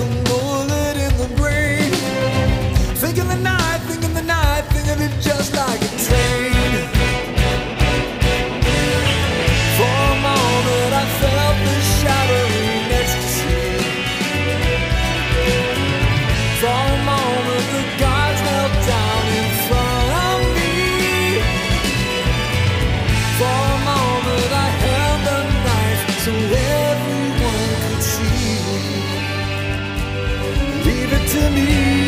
mullet in the brain. Thinking the night, thinking it just like a train. For a moment I felt the shattering ecstasy. For a moment the gods knelt down in front of me. For a moment I held the knife so everyone could see. Leave it to me.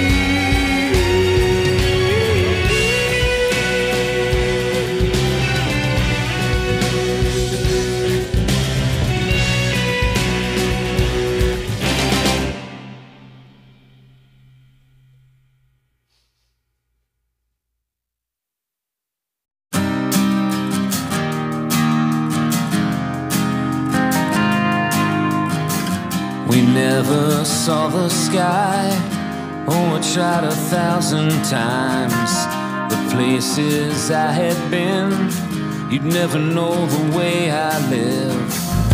We never saw the sky. Oh, I tried 1,000 times. The places I had been, you'd never know the way I live.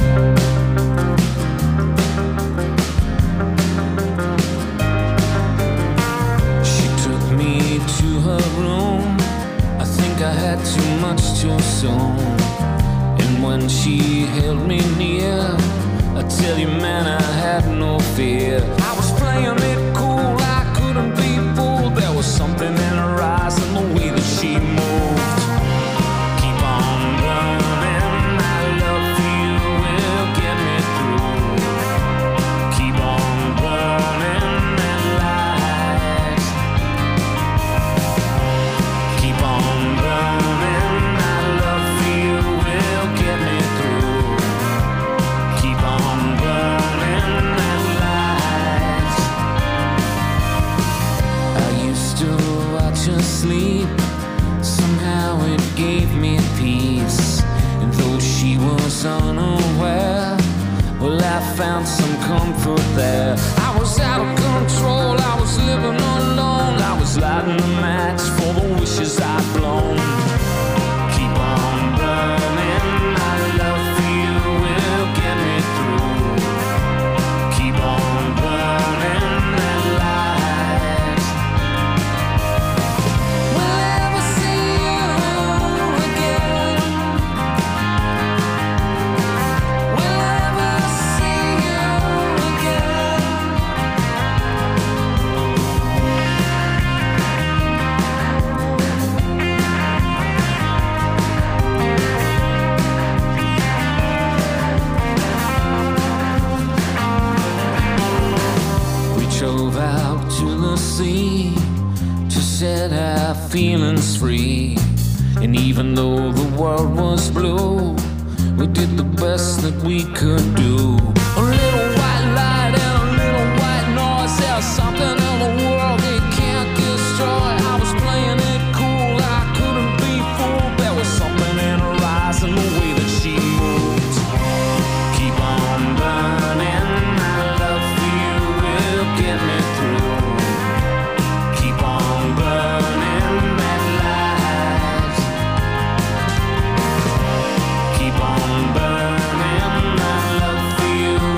She took me to her room. I think I had too much too soon. And when she held me near, I tell you, man, I had no fear. I was playing it cool, I couldn't be fooled. There was something in her eyes and the way that she moved. Keep on burning, my love for you will get me through. Keep on burning that light. Keep on burning, my love for you will get me through. Keep on burning that light. I used to watch her sleep. Somehow it gave me peace. And though she was unaware, well, I found some comfort there. I was out of control, I was living alone. I was lighting a match for the wishes I'd blown. Keep on burning, my love for you will get me through. Keep on burning that light. Will I ever see you again? Will I ever see you again? We drove out to the sea to set our feelings free. And even though the world was blue, we did the best that we could do. A little white light and a little white noise. There's something in the world it can't destroy. I was playing it cool, I couldn't be fooled. There was something in her eyes and the way that she moved. Keep on burning, my love for you will get me through. Keep on burning that light. Keep on burning, my love for you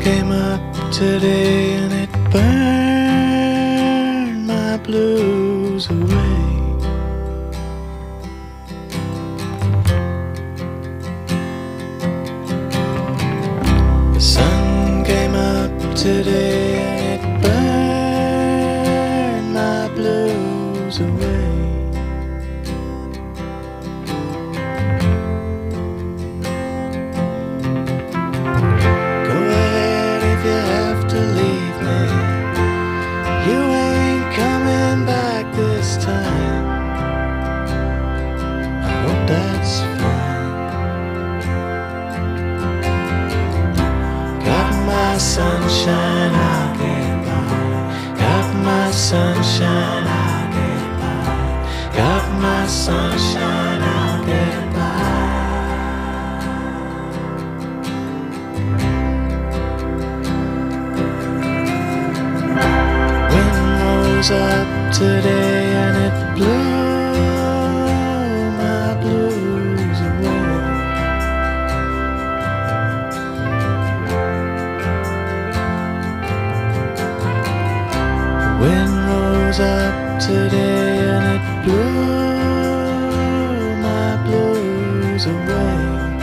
came up today and it burned my blues away. The sun came up today and it burned my blues away. Sunshine, I'll get by. Got my sunshine, I'll get by. Got my sunshine, I'll get by. Wind rose up today and it blew my blues away. Wind rose up today and it blew my blues away.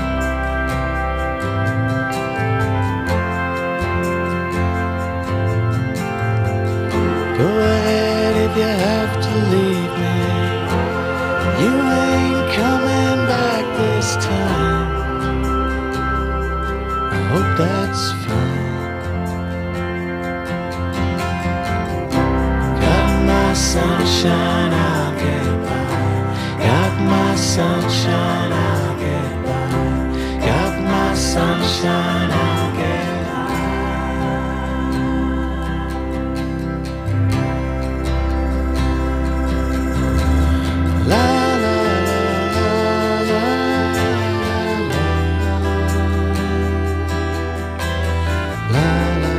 Go ahead if you have to leave me. You ain't coming back this time. I hope that's fine. Sunshine, I'll get by. Got my sunshine, I'll get by. Got my sunshine, I'll get by. La la la la la la la.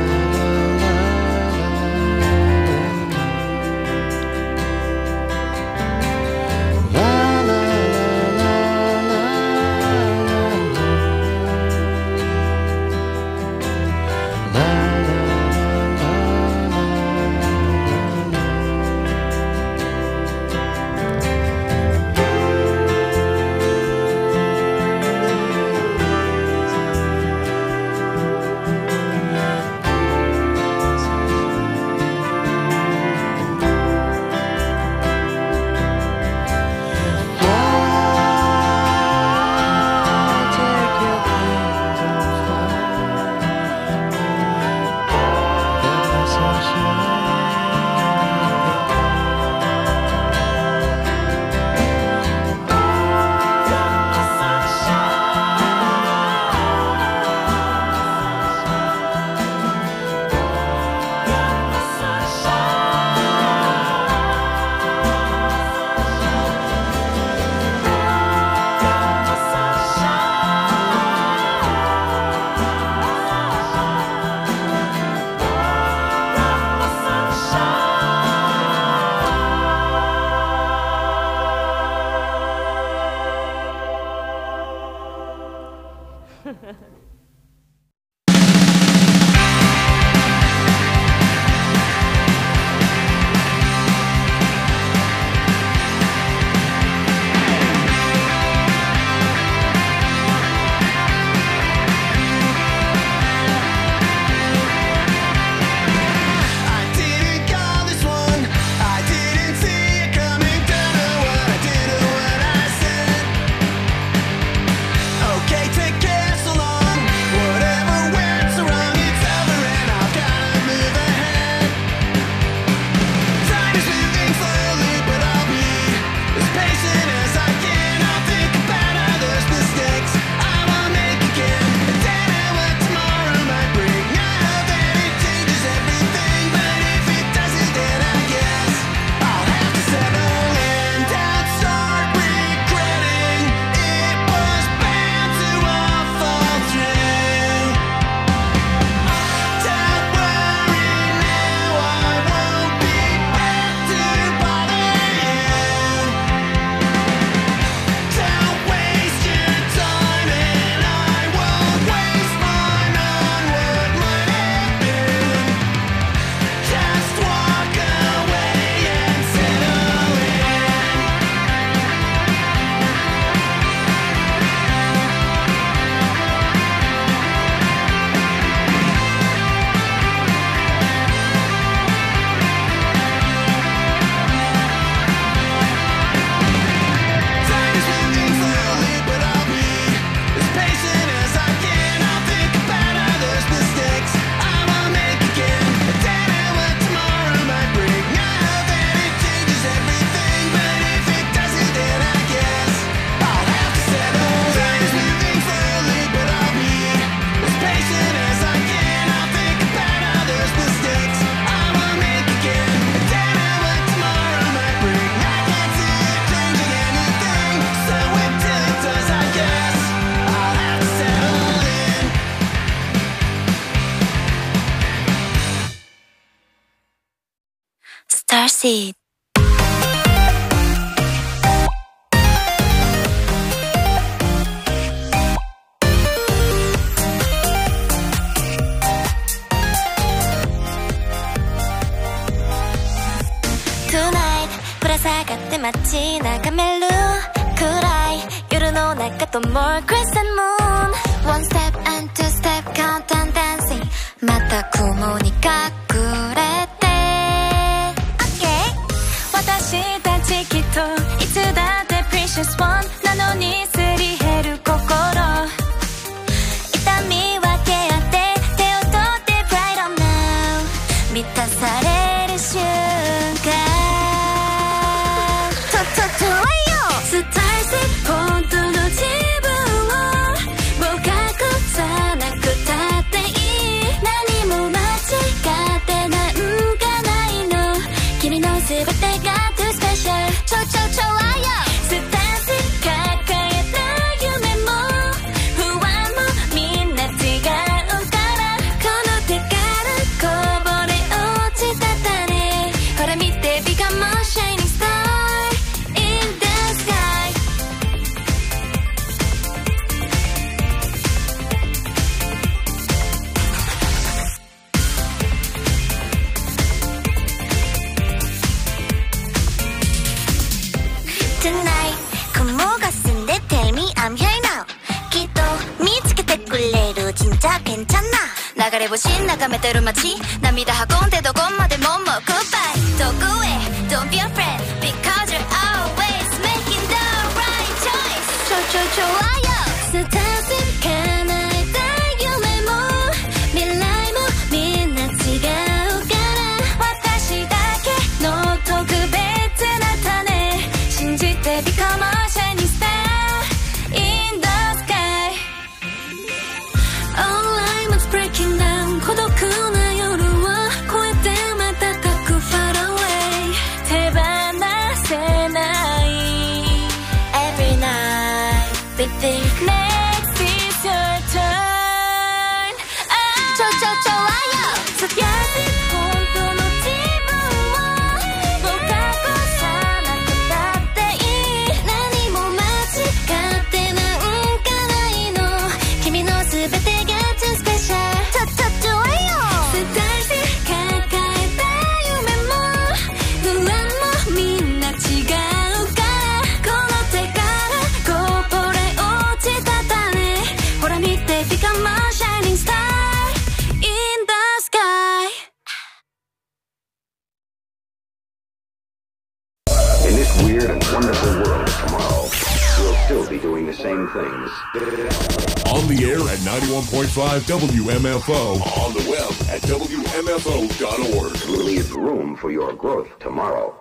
Starseedぶら下がって街眺める暗い夜の中と More crescent moon One step and two step countdown dancing また雲に隠れて OK 私たちきっといつだって Precious one なのにすり減る心痛み分け合って手を取って Right on now 満たされる瞬間スターセ本当の自分をもう隠さなくたっていい何も間違ってなんかないの君の全てが too special 超愛よスターセ抱えた夢も不安もみんな違うからこの手からこぼれ落ちた種ほら見て Become a shining star Tonight 雲が澄んで Tell me I'm here now きっと見つけてくれる진짜 괜찮아流れ星眺めてる街涙運んでどこまでももう Goodbye どこへ Don't be afraid Because you're always making the right choice 超愛よスターセ叶えた夢も未来もみんな違うから私だけの特別な種信じて Become a shining star in the sky All I'm is breaking down 孤独な夜は越えて瞬く far away 手放せない Every night we think next is your turn 超愛よそりゃ本当の自分をもう隠さなくたっていい何も間違ってなんかないの君の全てが too special 超愛よスターで抱えた夢も不安もみんな違うからこの手からこぼれ落ちた種ほら見て Become a shining star in the sky In this weird and wonderful world of tomorrow, we'll still be doing the same things. On the air at 91.5 WMFO. On the web at WMFO.org. We'll leave room for your growth tomorrow.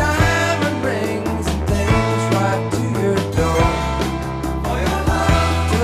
To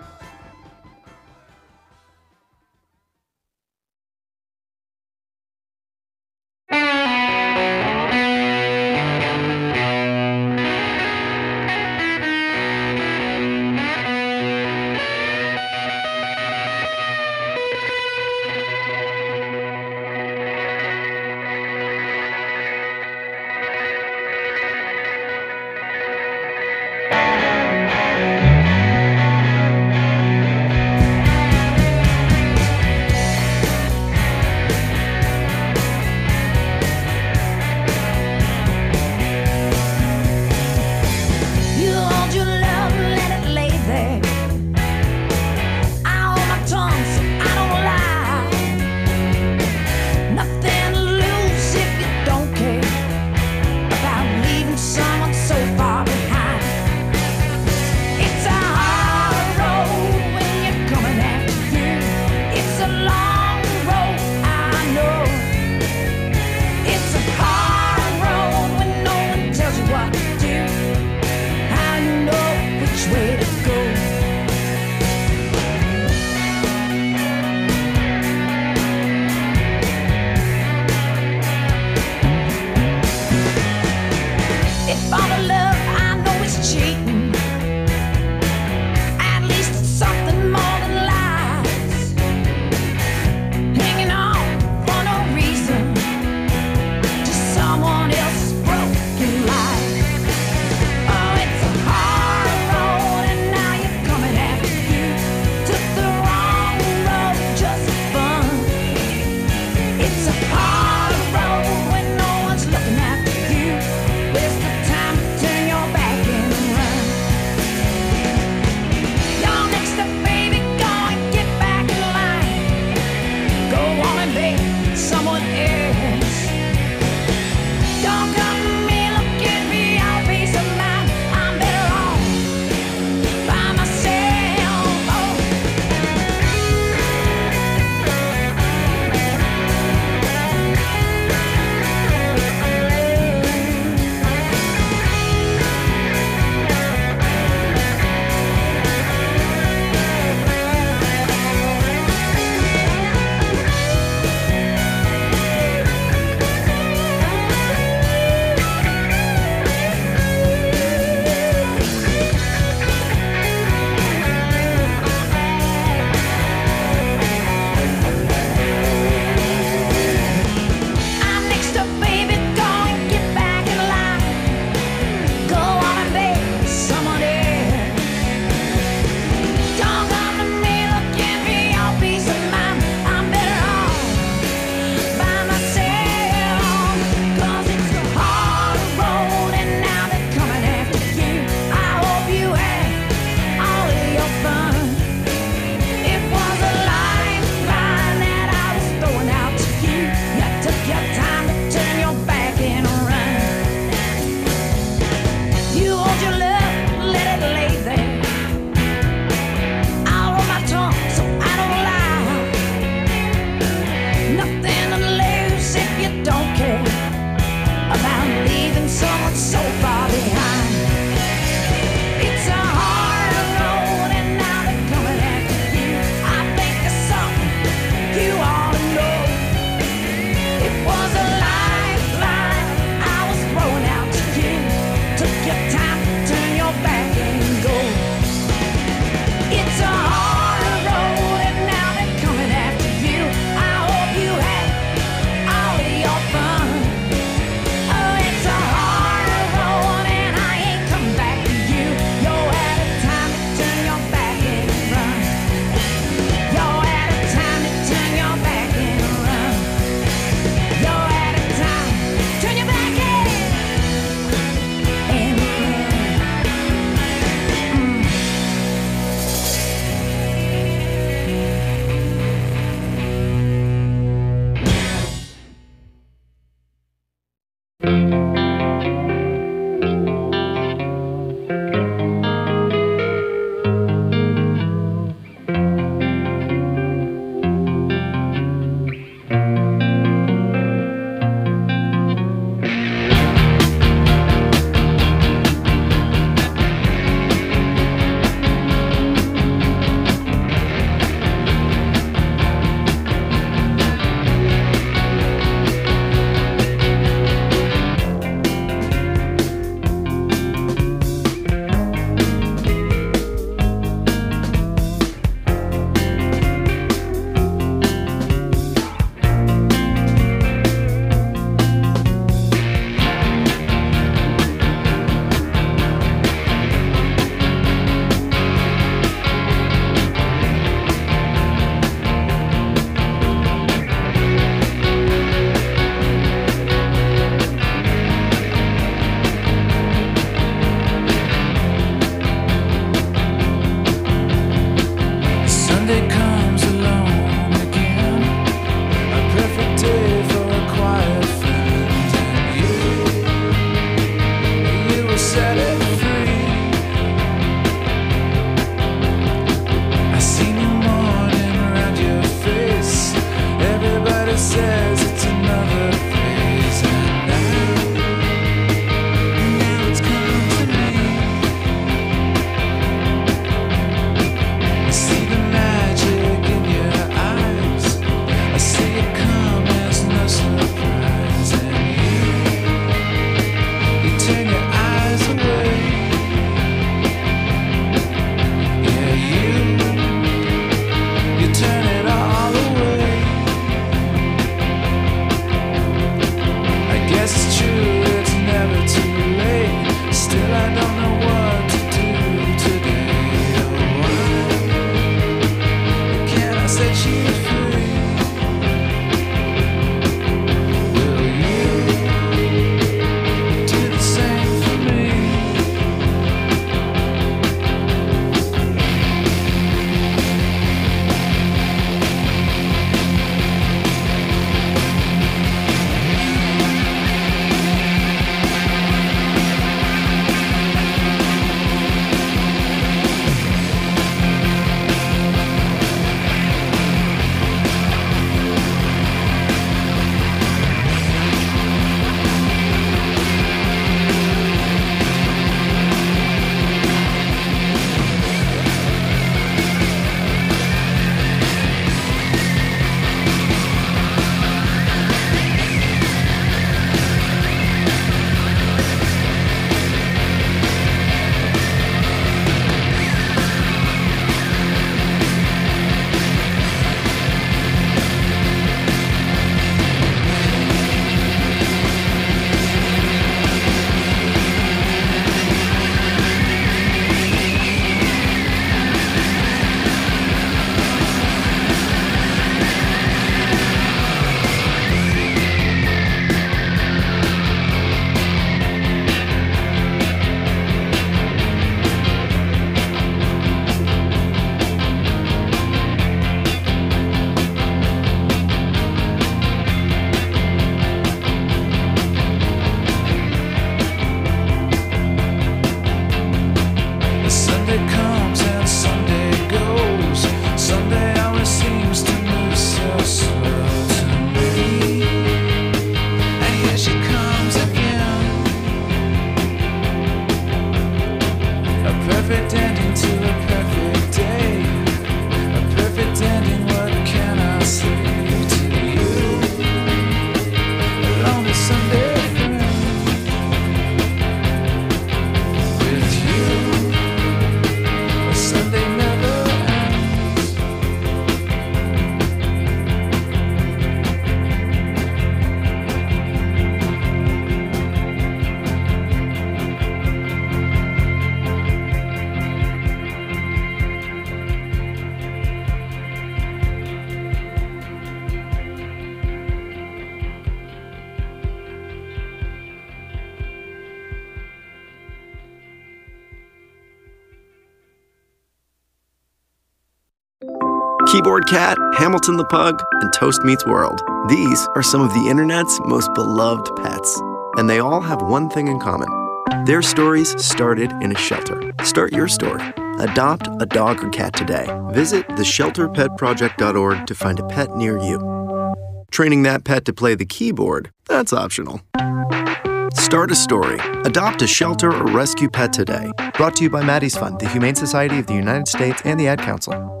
Keyboard Cat, Hamilton the Pug, and Toast Meets World. These are some of the internet's most beloved pets. And they all have one thing in common. Their stories started in a shelter. Start your story. Adopt a dog or cat today. Visit theshelterpetproject.org to find a pet near you. Training that pet to play the keyboard, that's optional. Start a story. Adopt a shelter or rescue pet today. Brought to you by Maddie's Fund, the Humane Society of the United States, and the Ad Council.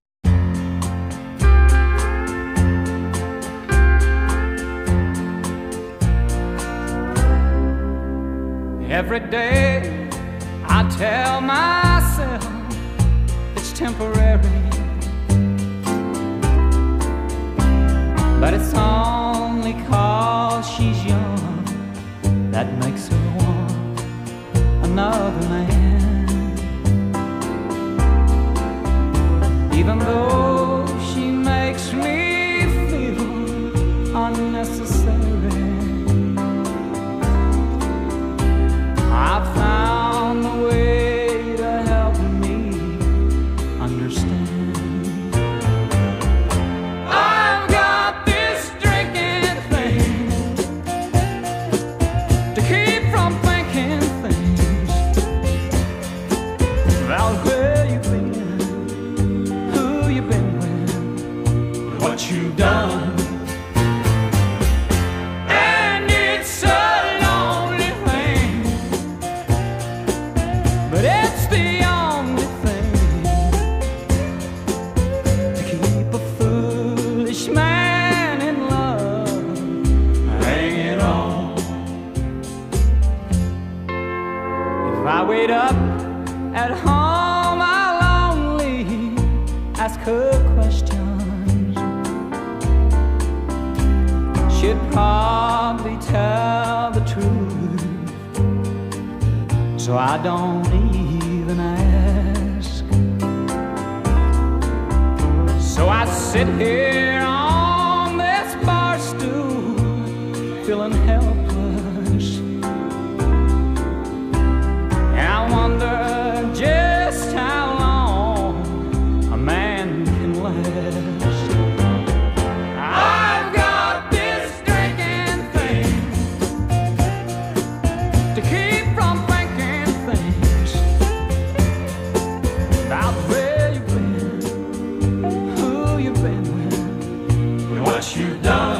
Every day I tell myself it's temporary, but it's only 'cause she's young that makes her want another man. Even though she makes me feel unnecessary, I found a way to help me understand. I've got this drinking thing to keep from thinking things about where you've been, who you've been with, what you've done. Wait up at home, I'll only ask her questions. She'd probably tell the truth, so I don't even ask. So I sit here on this bar stool, feeling helpless. I wonder just how long a man can last. I've got this drinking thing to keep from thinking things about where you've been, who you've been with, and what you've done.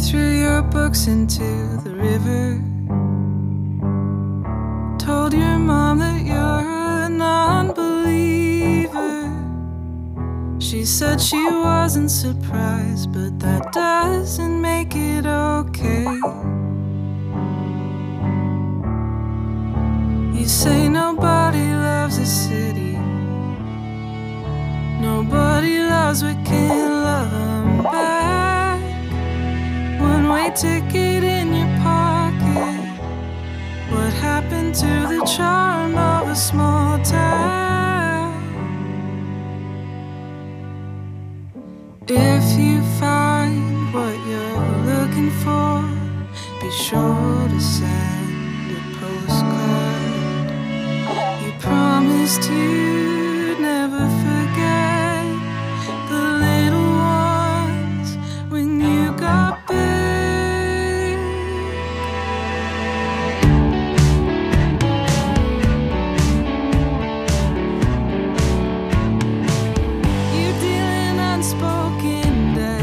threw your books into the river. Told your mom that you're a non-believer. She said she wasn't surprised, but that doesn't make it okay. You say nobody loves a city, nobody loves what can't love them back. One-way ticket in your pocket. What happened to the charm of a small town? If you find what you're looking for, be sure to send a postcard. You promised you'd never forget the little ones when you got big. You deal in unspoken debt.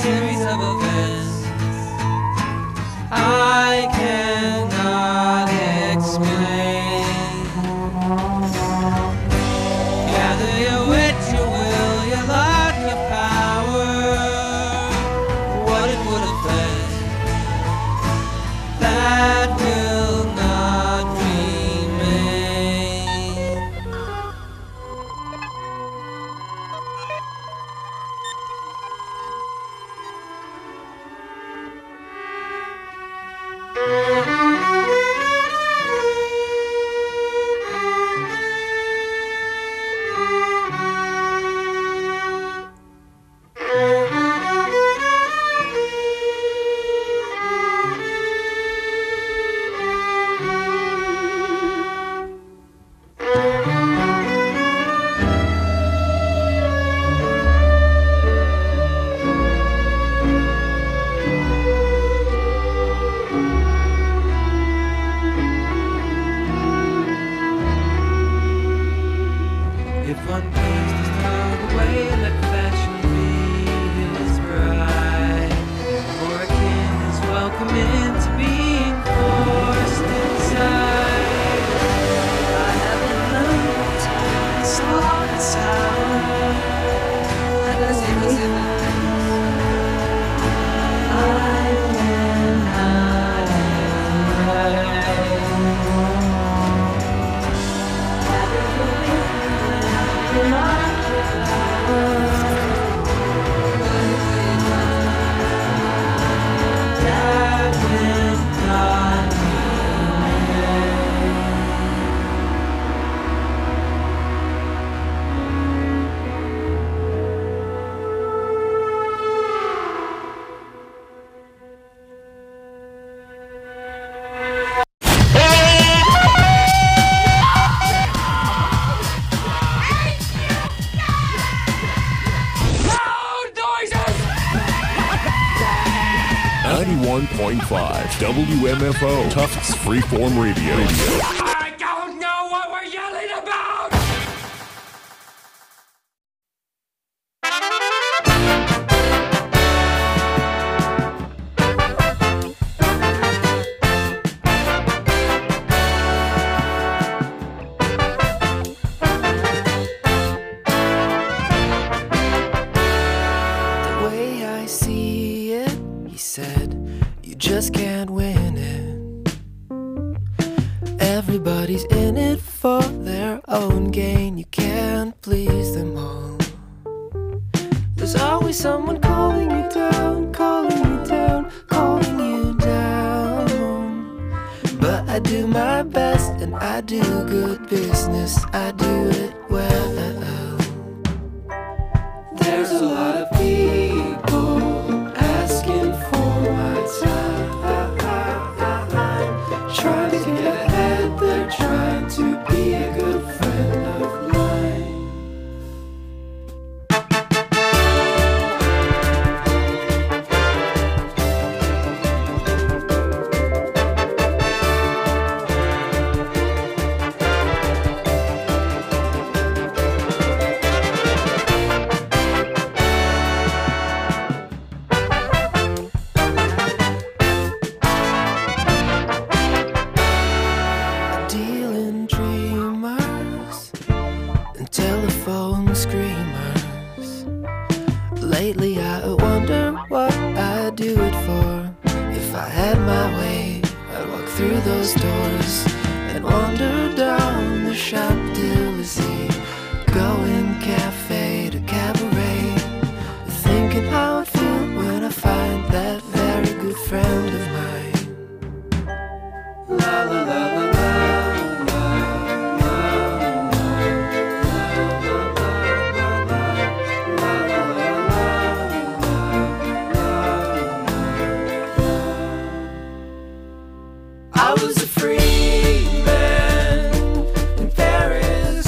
series of events I cannot explain. Gather your wit, your will, your luck, your power. What it would have been that will not remain. If one pays to throw away, let fashion be his bride. Or a king is welcome into being forced inside. I haven't learned to slow and sound. As it was in the I cannot WMFO, Tufts Freeform Radio. I don't know what we're yelling about! The way I see it, he said, you just can't win it. Everybody's in it for their own gain. You can't please them all. There's always someone calling you down, calling you down, calling you down. But I do my best and I do good business. I do it well. There's a lot of people asking for my time, trying to get ahead, they're trying to be a good friend of mine. Telephone screamers. Lately I wonder what I'd do it for. If I had my way, I'd walk through those doors and wander down the Champs-Élysées, going cafe to cabaret, thinking how I'd feel when I find that very good friend of mine. La la la la la. I was a free man in Paris.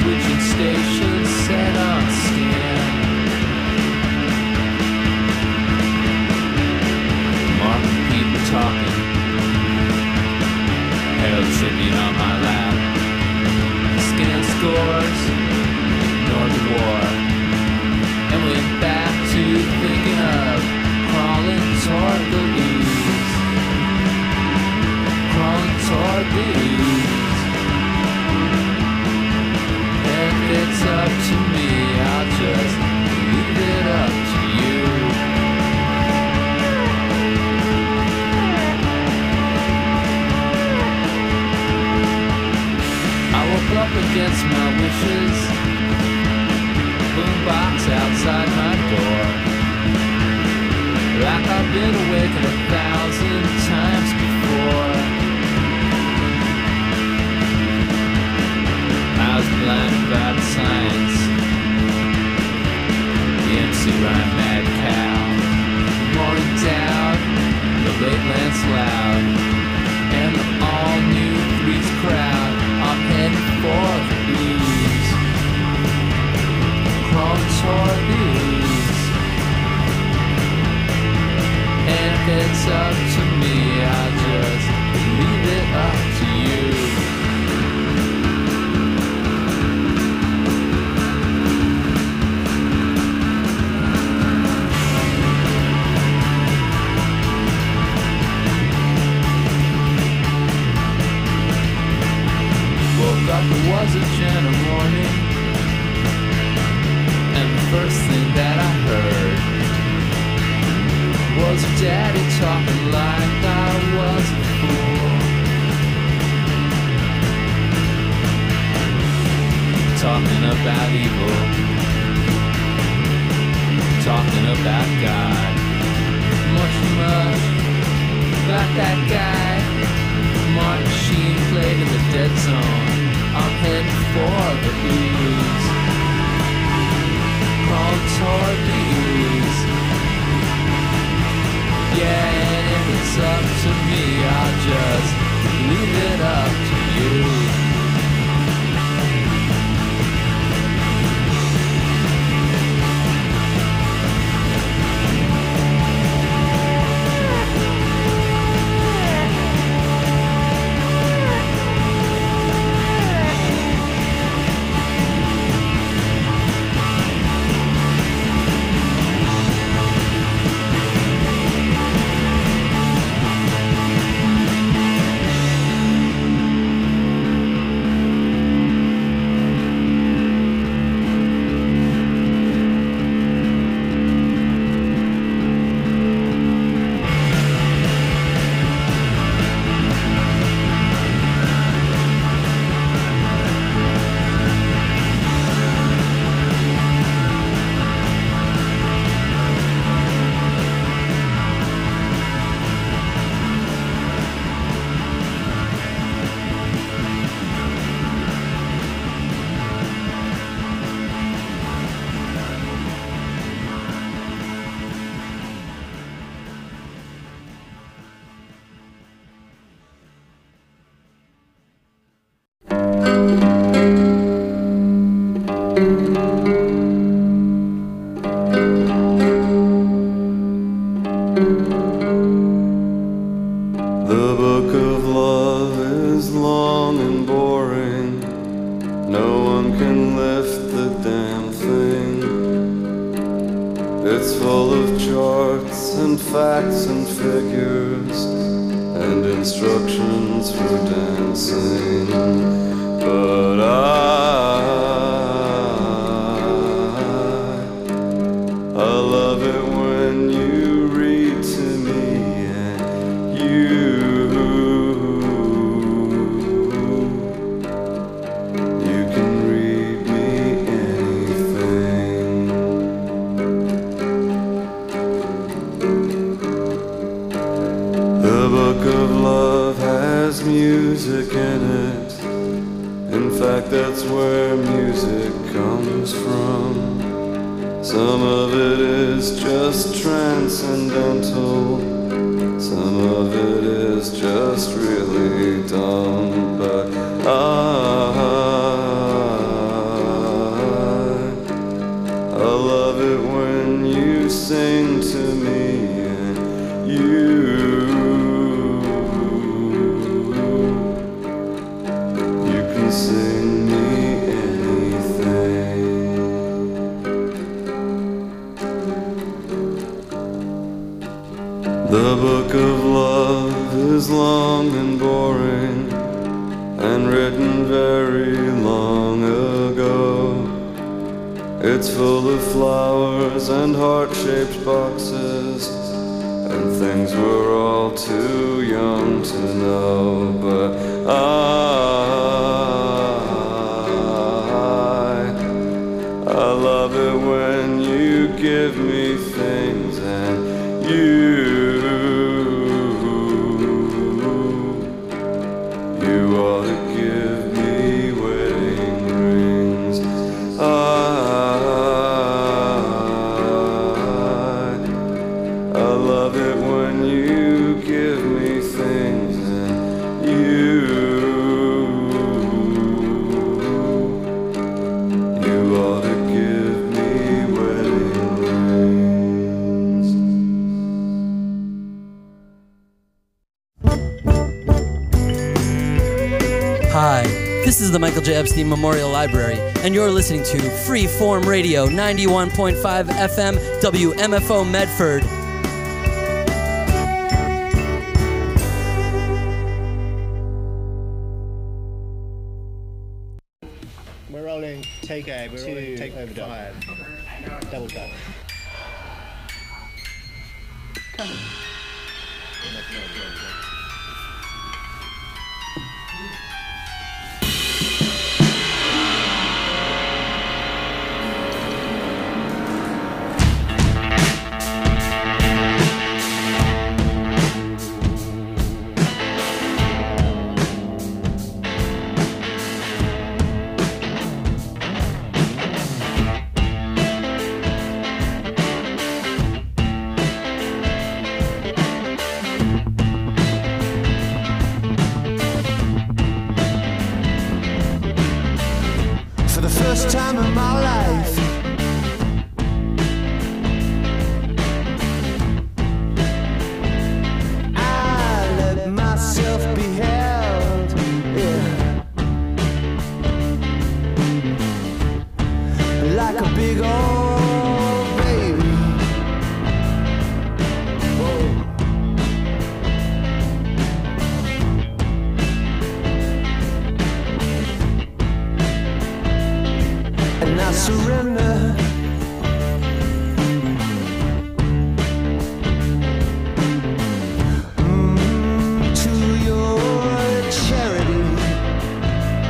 switching stations set on scan. Marking people talking, Herald Tribune on my lap. Scan scores, Northern War, and went back to thinking of crawling toward the ooze, crawling toward the ooze. If it's up to me, I'll just leave it up to you. I woke up against my wishes, boombox outside my door, like I've been awakened 1,000 times before. I was blinded by the science, the MC Rhyme Mad Cow, the morning Dowd, the late Lance Loud, and the all-new Threes crowd. I'm heading for the booze, crawling toward the ooze. And if it's up to me, I'll just leave it up to you. It was a gentle morning, and the first thing that I heard was Daddy talking like I was a fool, talking about evil, talking about God, much about that guy. Martin Sheen played in the dead zone. I'm heading for the ooze, crawling toward the ooze. Yeah, and if it's up to me, I'll just leave it up to you. It's full of charts and facts and figures and instructions for dancing. But I love it when you read to me and you can read me anything. The book of love has music in it. In fact, that's where music comes from. Some of it is just transcendental, some of it is just really dumb, but sing me anything. The book of love is long and boring and written very long ago. It's full of flowers and heart-shaped boxes and things we're all too young to know. But I love it when you give me things and you ought to give me wedding rings. I love it when you give me things and you ought to give me wedding rings. Hi, this is the Michael J. Epstein Memorial Library, and you're listening to Freeform Radio 91.5 FM WMFO Medford. We're rolling take A, we're rolling take 5. Double cut. First time in my life, I let myself be held, yeah, like a big old baby. Whoa. And I surrender